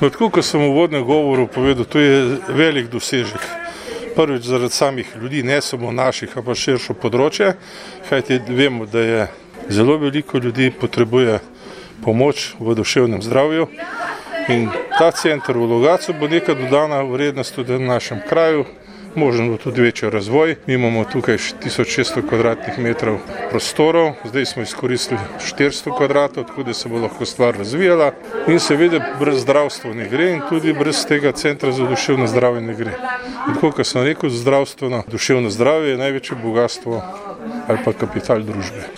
No, tako kot sem v uvodnem govoru povedal, to je velik dosežek. Prvič zaradi samih ljudi, ne samo naših, ampak širšo področje, kajti vemo, da je zelo veliko ljudi potrebuje pomoč v duševnem zdravju in ta center v Logatcu bo neka dodana vrednost tudi v našem kraju, možno bo tudi večji razvoj. Mi imamo tukaj 1600 kvadratnih metrov prostorov, zdaj smo izkoristili 400 kvadratov, tako da se bo lahko stvar razvijala in seveda brez zdravstva ne gre in tudi brez tega centra za duševno zdravje ne gre. In tako, kot sem rekel, zdravstveno duševno zdravje je največje bogatstvo ali pa kapital družbe.